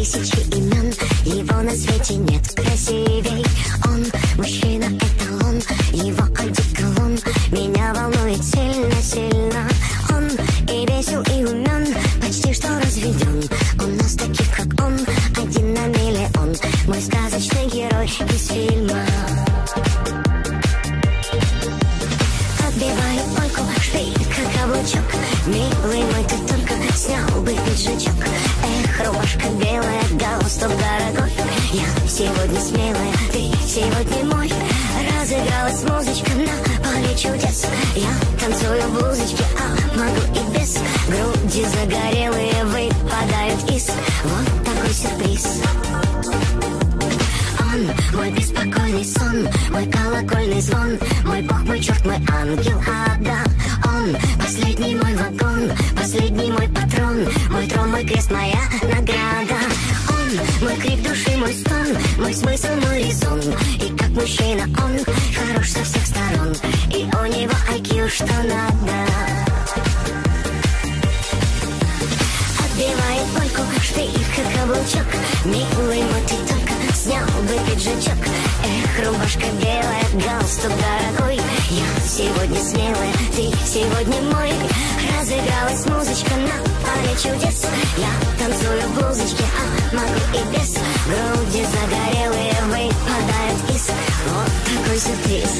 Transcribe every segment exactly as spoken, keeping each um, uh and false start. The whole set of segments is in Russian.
тысячи имен, его на свете нет красивей. Он мужчина, эталон, его одеколон меня волнует сильно-сильно. Он и весел, и умен, почти что разведен. У нас таких, как он, один на миллион. Мой сказочный герой из фильма. Отбиваю польку, шпилька, каблучок. Милый мой, ты только снял бы пиджачок. Эх, рубашка белая, галстук дорогой. Я сегодня смелая, ты сегодня мой. Разыгралась музычка на поле чудес. Я танцую в блузочке, а могу и без. Груди загорелые выпадают из. Вот такой сюрприз. Он мой беспокойный сон, мой колокольный звон, мой бог, мой черт, мой ангел ада. Он последний мой вагон, последний мой патрон, мой трон, мой крест, моя награда. Он мой крик души, мой стон, мой смысл, мой резон. И как мужчина он хорош со всех сторон, и у него ай кью что надо. Отбивает польку, шпилька, каблучок. Милый мой, ты только снял бы пиджачок. Эх, рубашка белая, галстук дорогой. Я сегодня смелая, ты сегодня мой. Разыгралась музычка на поле чудес. Я танцую в блузочке, а могу и без. Груди загорелые выпадают из. Вот такой сюрприз.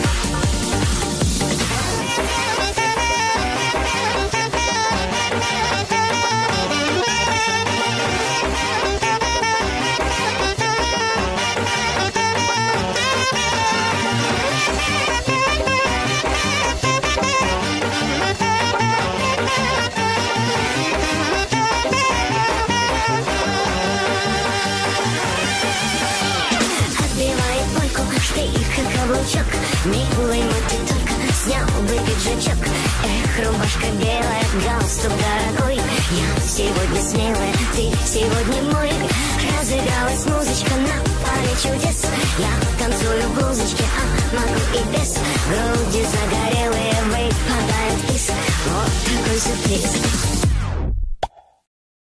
Каблучок, милый мой, ты только снял бы пиджачок. Эх, рубашка белая, галстук дорогой. Я сегодня смелая, ты сегодня мой. Разыгралась музычка на поле чудес. Я танцую в блузочке,